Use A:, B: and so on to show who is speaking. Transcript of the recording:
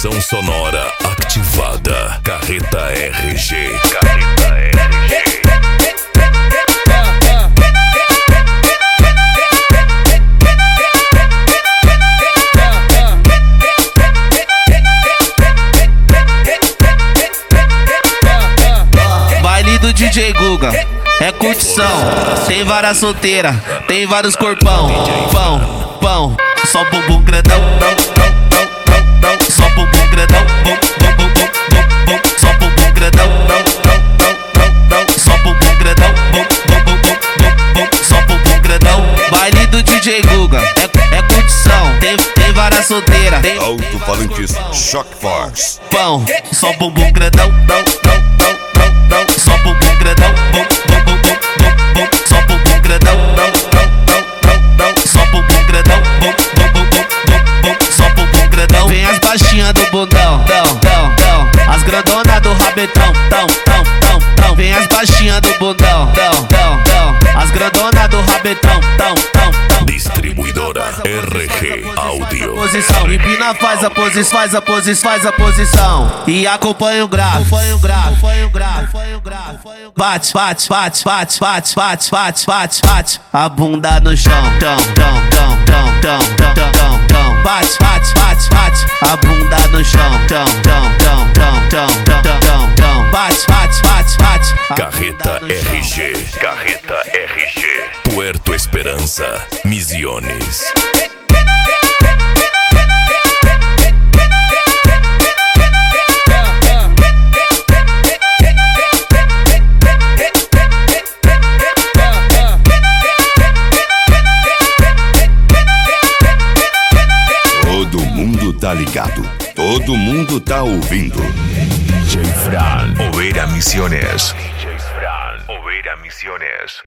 A: Conexão sonora ativada. Carreta RG. Carreta RG.
B: Baile do DJ Guga, é curtição. Tem várias solteiras, tem vários corpão. Pão, pão, só bumbum grandão. Só bumbum grandão. Só bumbum grandão. Só bumbum grandão. Só bumbum grandão. Baile do DJ Guga, é curtição. Tem várias solteiras.
C: Alto-falantes Shock Force.
B: Pão, só bumbum grandão. Só bumbum grandão. Só bumbum grandão. Só bumbum grandão. Só bumbum grandão. Vem as baixinhas do bundão. As grandonas do rabetão. Vem as baixinhas do bundão. As grandonas do rabetão.
A: Distribuidora RG Áudio.
B: Posição, empina, faz a posição e acompanha o grave. Bate, a bunda no chão. Bate, a bunda no chão. Bate.
A: Carreta RG. Carreta RG. Puerto Esperança, Misiones.
C: Todo mundo tá ligado, todo mundo tá ouvindo.
A: DJ Fran,
D: Oveira Misiones. DJ Fran, Oveira Misiones.